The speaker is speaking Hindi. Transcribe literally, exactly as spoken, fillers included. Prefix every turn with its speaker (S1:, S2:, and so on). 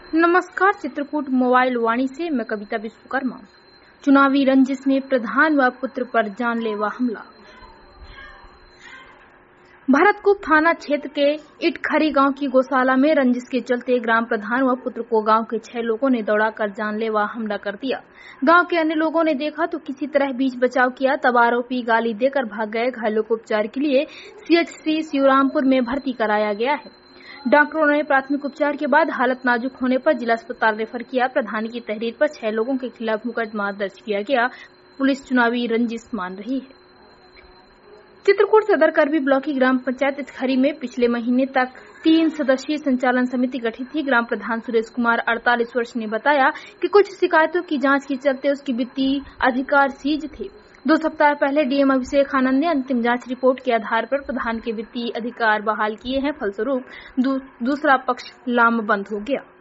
S1: नमस्कार, चित्रकूट मोबाइल वाणी से मैं कविता विश्वकर्मा। चुनावी रंजिश में प्रधान व पुत्र पर जानलेवा हमला। भरतकूप थाना क्षेत्र के इटखरी गांव की गौशाला में रंजिश के चलते ग्राम प्रधान व पुत्र को गांव के छह लोगों ने दौड़ाकर जानलेवा हमला कर दिया। गांव के अन्य लोगों ने देखा तो किसी तरह बीच बचाव किया, तब आरोपी गाली देकर भाग गए। घायलों को उपचार के लिए सीएचसी शिवरामपुर में भर्ती कराया गया है। डॉक्टरों ने प्राथमिक उपचार के बाद हालत नाजुक होने पर जिला अस्पताल रेफर किया। प्रधान की तहरीर पर छह लोगों के खिलाफ मुकदमा दर्ज किया गया। पुलिस चुनावी रंजिश मान रही है। चित्रकूट सदर करबी ब्लॉक की ग्राम पंचायत इटखरी में पिछले महीने तक तीन सदस्यीय संचालन समिति गठित थी। ग्राम प्रधान सुरेश कुमार अड़तालीस वर्ष ने बताया कि कुछ शिकायतों की जांच के चलते उसकी वित्तीय अधिकार सीज थे। दो सप्ताह पहले डीएम अभिषेक आनंद ने अंतिम जांच रिपोर्ट के आधार पर प्रधान के वित्तीय अधिकार बहाल किए हैं। फलस्वरूप दू, दूसरा पक्ष लामबंद हो गया।